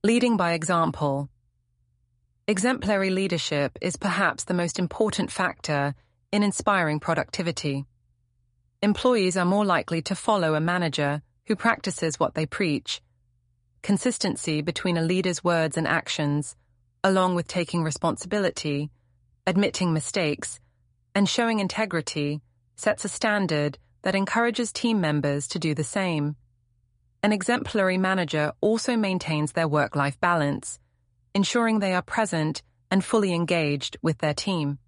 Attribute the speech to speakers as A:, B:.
A: Leading by example. Exemplary leadership is perhaps the most important factor in inspiring productivity. Employees are more likely to follow a manager who practices what they preach. Consistency between a leader's words and actions, along with taking responsibility, admitting mistakes, and showing integrity, sets a standard that encourages team members to do the same. An exemplary manager also maintains their work-life balance, ensuring they are present and fully engaged with their team.